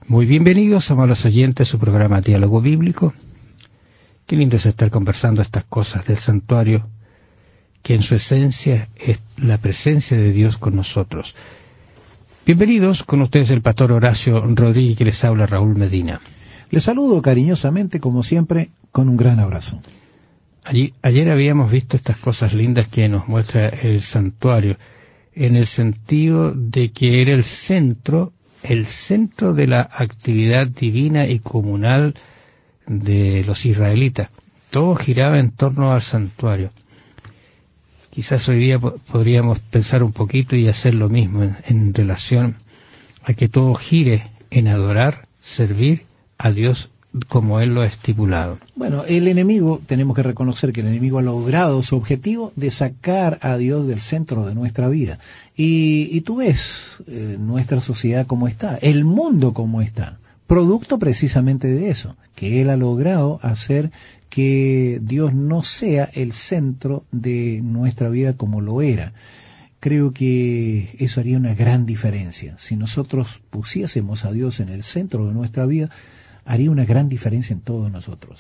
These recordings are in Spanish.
Muy bienvenidos, amados oyentes, a su programa Diálogo Bíblico. Qué lindo es estar conversando estas cosas del santuario, que en su esencia es la presencia de Dios con nosotros. Bienvenidos, con ustedes el pastor Horacio Rodríguez, que les habla Raúl Medina. Les saludo cariñosamente, como siempre, con un gran abrazo. Ayer habíamos visto estas cosas lindas que nos muestra el santuario, en el sentido de que era el centro de la actividad divina y comunal de los israelitas. Todo giraba en torno al santuario. Quizás hoy día podríamos pensar un poquito y hacer lo mismo en relación a que todo gire en adorar, servir a Dios como Él lo ha estipulado. Bueno, el enemigo, tenemos que reconocer que el enemigo ha logrado su objetivo de sacar a Dios del centro de nuestra vida. Y tú ves nuestra sociedad como está, el mundo como está, producto precisamente de eso, que Él ha logrado hacer que Dios no sea el centro de nuestra vida como lo era. Creo que eso haría una gran diferencia. Si nosotros pusiésemos a Dios en el centro de nuestra vida, haría una gran diferencia en todos nosotros.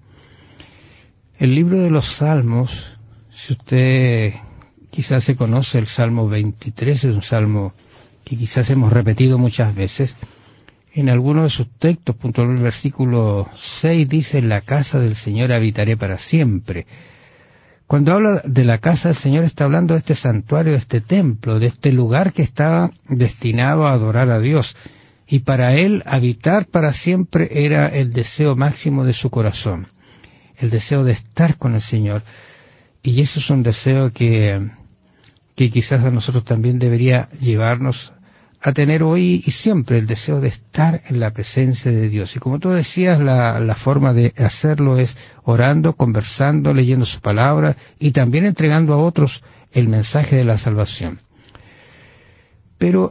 El libro de los Salmos, si usted quizás se conoce el Salmo 23, es un salmo que quizás hemos repetido muchas veces. En alguno de sus textos, puntualmente el versículo 6, dice: en la casa del Señor habitaré para siempre. Cuando habla de la casa del Señor, está hablando de este santuario, de este templo, de este lugar que estaba destinado a adorar a Dios. Y para él, habitar para siempre era el deseo máximo de su corazón, el deseo de estar con el Señor. Y eso es un deseo que quizás a nosotros también debería llevarnos a tener hoy y siempre, el deseo de estar en la presencia de Dios. Y como tú decías, la forma de hacerlo es orando, conversando, leyendo su palabra y también entregando a otros el mensaje de la salvación. Pero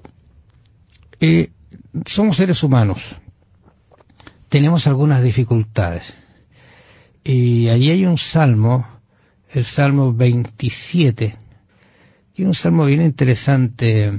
somos seres humanos, tenemos algunas dificultades, y allí hay un salmo, el Salmo 27, que es un salmo bien interesante.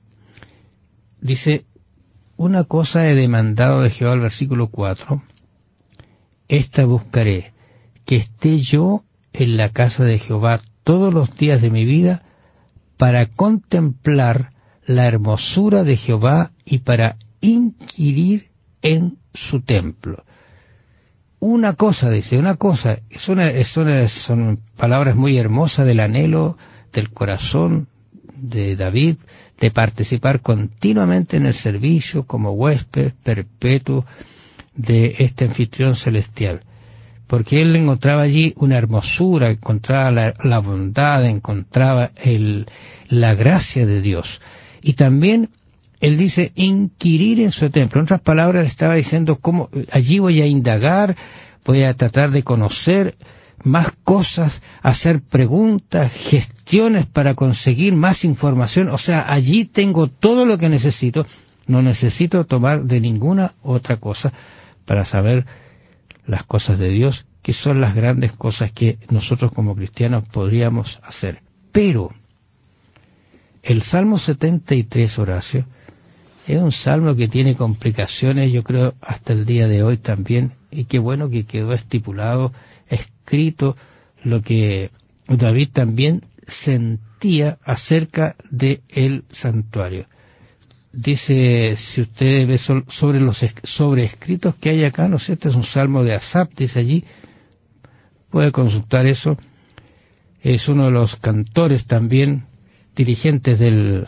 Dice: una cosa he demandado de Jehová, el versículo 4, esta buscaré, que esté yo en la casa de Jehová todos los días de mi vida, para contemplar la hermosura de Jehová y para inquirir en su templo. Una cosa, dice, una cosa, son palabras muy hermosas del anhelo del corazón de David, de participar continuamente en el servicio como huésped perpetuo de este anfitrión celestial. Porque él encontraba allí una hermosura, encontraba la bondad, encontraba la gracia de Dios. Y también él dice inquirir en su templo. En otras palabras, le estaba diciendo cómo allí voy a indagar, voy a tratar de conocer más cosas, hacer preguntas, gestiones para conseguir más información. O sea, allí tengo todo lo que necesito, no necesito tomar de ninguna otra cosa para saber las cosas de Dios, que son las grandes cosas que nosotros como cristianos podríamos hacer. Pero el Salmo 73, Horacio, es un salmo que tiene complicaciones, yo creo, hasta el día de hoy también, y qué bueno que quedó estipulado, escrito, lo que David también sentía acerca del santuario. Dice, si usted ve sobre los sobrescritos que hay acá, no sé, este es un salmo de Asaf, dice allí, puede consultar eso. Es uno de los cantores también, dirigentes del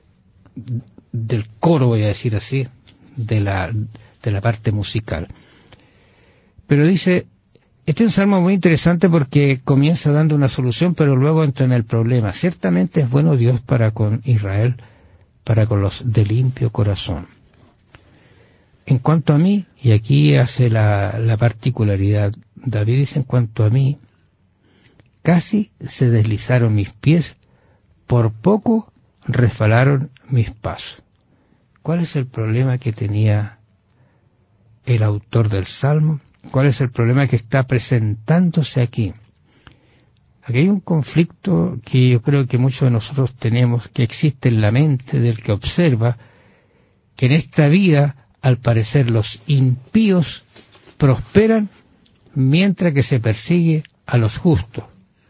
coro, voy a decir así, de la parte musical. Pero dice, este es un salmo muy interesante porque comienza dando una solución, pero luego entra en el problema. Ciertamente es bueno Dios para con Israel, para con los de limpio corazón. En cuanto a mí, y aquí hace la particularidad, David dice: en cuanto a mí, casi se deslizaron mis pies, por poco resbalaron mis pasos. ¿Cuál es el problema que tenía el autor del Salmo? ¿Cuál es el problema que está presentándose aquí? Aquí hay un conflicto que yo creo que muchos de nosotros tenemos, que existe en la mente del que observa, que en esta vida al parecer los impíos prosperan mientras que se persigue a los justos.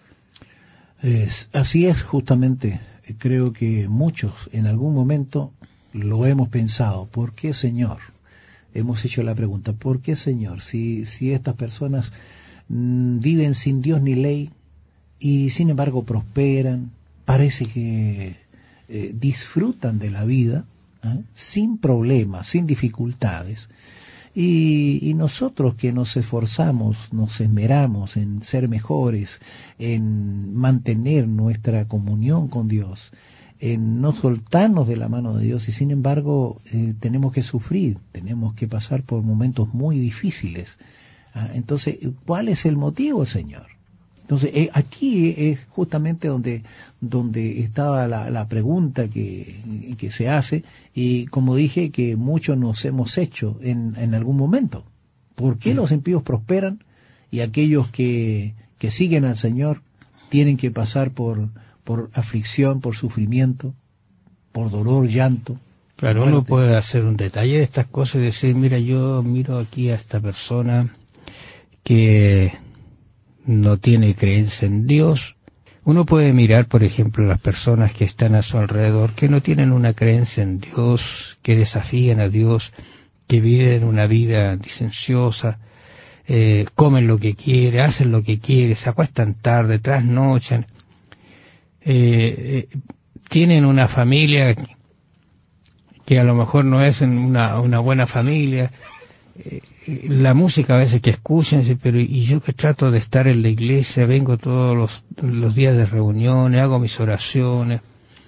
Así es, justamente. Creo que muchos en algún momento lo hemos pensado. ¿Por qué, Señor? Hemos hecho la pregunta, ¿por qué, Señor? Si estas personas viven sin Dios ni ley y sin embargo prosperan, parece que disfrutan de la vida, sin problemas, sin dificultades. Y nosotros que nos esforzamos, nos esmeramos en ser mejores, en mantener nuestra comunión con Dios, en no soltarnos de la mano de Dios, y sin embargo tenemos que sufrir, tenemos que pasar por momentos muy difíciles. Entonces, ¿cuál es el motivo, Señor? Entonces, aquí es justamente donde estaba la pregunta que se hace, y como dije, que muchos nos hemos hecho en algún momento. ¿Por qué los impíos prosperan y aquellos que siguen al Señor tienen que pasar por aflicción, por sufrimiento, por dolor, llanto? Claro, uno puede hacer un detalle de estas cosas y decir, mira, yo miro aquí a esta persona que no tiene creencia en Dios. Uno puede mirar, por ejemplo, las personas que están a su alrededor, que no tienen una creencia en Dios, que desafían a Dios, que viven una vida licenciosa, comen lo que quieren, hacen lo que quieren, se acuestan tarde, trasnochan, tienen una familia que a lo mejor no es una buena familia, la música a veces que escuchan, pero y yo que trato de estar en la iglesia, vengo todos los días de reuniones, hago mis oraciones.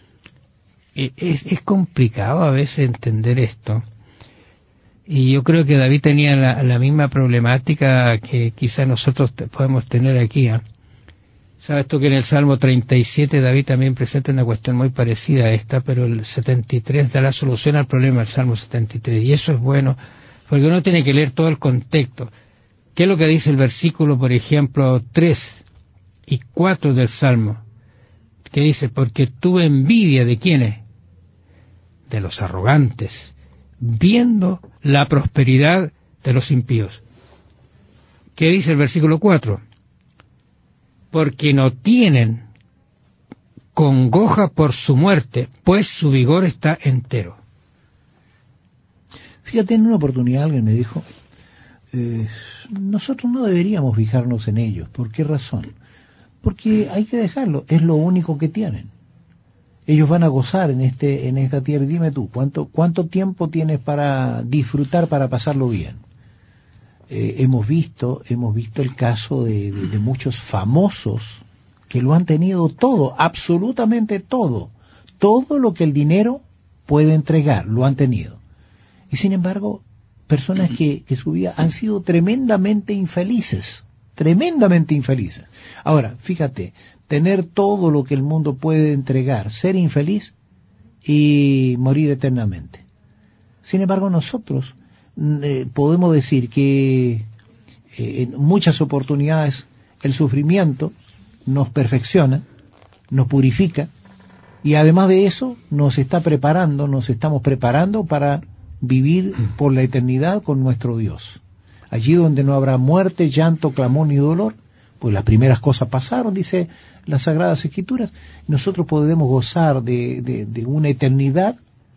Es complicado a veces entender esto, y yo creo que David tenía la misma problemática que quizás nosotros podemos tener aquí. Sabes tú que en el Salmo 37 David también presenta una cuestión muy parecida a esta, pero el 73 da la solución al problema del Salmo 73, y eso es bueno, porque uno tiene que leer todo el contexto. ¿Qué es lo que dice el versículo, por ejemplo, 3 y 4 del Salmo? Que dice, porque tuve envidia de ¿quiénes? De los arrogantes, viendo la prosperidad de los impíos. ¿Qué dice el versículo 4? Porque no tienen congoja por su muerte, pues su vigor está entero. Fíjate, en una oportunidad alguien me dijo, nosotros no deberíamos fijarnos en ellos. ¿Por qué razón? Porque hay que dejarlo, es lo único que tienen. Ellos van a gozar en esta tierra. Dime tú, ¿cuánto tiempo tienes para disfrutar, para pasarlo bien? Hemos visto el caso de muchos famosos que lo han tenido todo, absolutamente todo lo que el dinero puede entregar, lo han tenido. Y sin embargo, personas que su vida han sido tremendamente infelices. Ahora, fíjate, tener todo lo que el mundo puede entregar, ser infeliz y morir eternamente. Sin embargo, nosotros podemos decir que en muchas oportunidades el sufrimiento nos perfecciona, nos purifica, y además de eso nos estamos preparando para vivir por la eternidad con nuestro Dios. Allí donde no habrá muerte, llanto, clamor ni dolor, pues las primeras cosas pasaron, dice las Sagradas Escrituras. Nosotros podemos gozar de una eternidad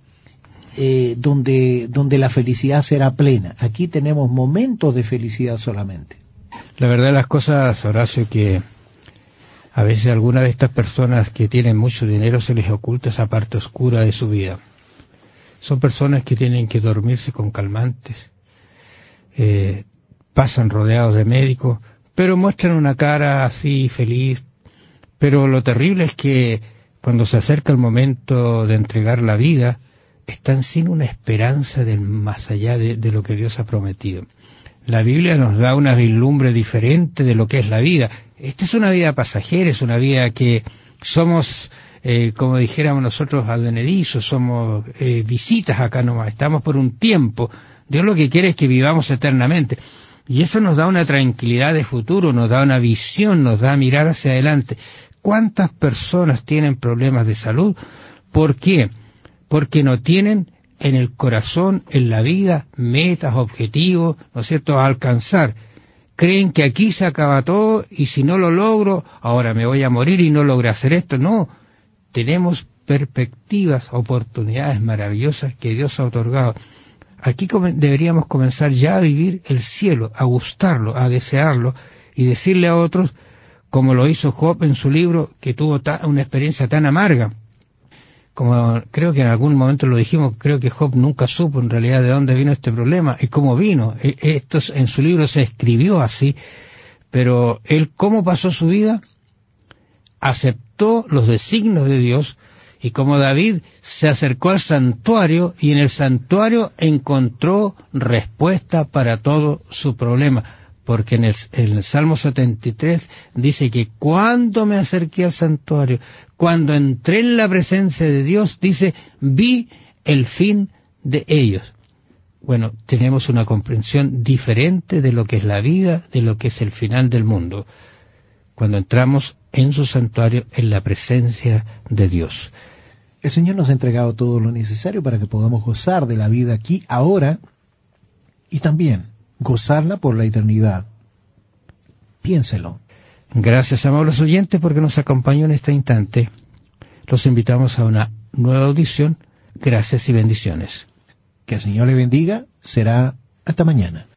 donde la felicidad será plena. Aquí tenemos momentos de felicidad solamente. La verdad de las cosas, Horacio, que a veces algunas de estas personas que tienen mucho dinero se les oculta esa parte oscura de su vida. Son personas que tienen que dormirse con calmantes, pasan rodeados de médicos, pero muestran una cara así feliz. Pero lo terrible es que cuando se acerca el momento de entregar la vida, están sin una esperanza del más allá de lo que Dios ha prometido. La Biblia nos da una vislumbre diferente de lo que es la vida. Esta es una vida pasajera, es una vida que somos, como dijéramos nosotros, advenedizos, somos visitas acá nomás, estamos por un tiempo. Dios lo que quiere es que vivamos eternamente. Y eso nos da una tranquilidad de futuro, nos da una visión, nos da mirar hacia adelante. ¿Cuántas personas tienen problemas de salud? ¿Por qué? Porque no tienen en el corazón, en la vida, metas, objetivos, ¿no es cierto?, a alcanzar. Creen que aquí se acaba todo y si no lo logro, ahora me voy a morir y no logré hacer esto. No, tenemos perspectivas, oportunidades maravillosas que Dios ha otorgado. Aquí deberíamos comenzar ya a vivir el cielo, a gustarlo, a desearlo y decirle a otros, como lo hizo Job en su libro, que tuvo una experiencia tan amarga. Como creo que en algún momento lo dijimos, creo que Job nunca supo en realidad de dónde vino este problema y cómo vino. Esto en su libro se escribió así, pero él cómo pasó su vida, aceptó los designios de Dios, y como David se acercó al santuario y en el santuario encontró respuesta para todo su problema. Porque en el Salmo 73 dice que cuando me acerqué al santuario, cuando entré en la presencia de Dios, dice, vi el fin de ellos. Bueno, tenemos una comprensión diferente de lo que es la vida, de lo que es el final del mundo, cuando entramos en su santuario, en la presencia de Dios. El Señor nos ha entregado todo lo necesario para que podamos gozar de la vida aquí, ahora, y también gozarla por la eternidad. Piénselo. Gracias, amables oyentes, porque nos acompañó en este instante. Los invitamos a una nueva audición. Gracias y bendiciones. Que el Señor le bendiga. Será hasta mañana.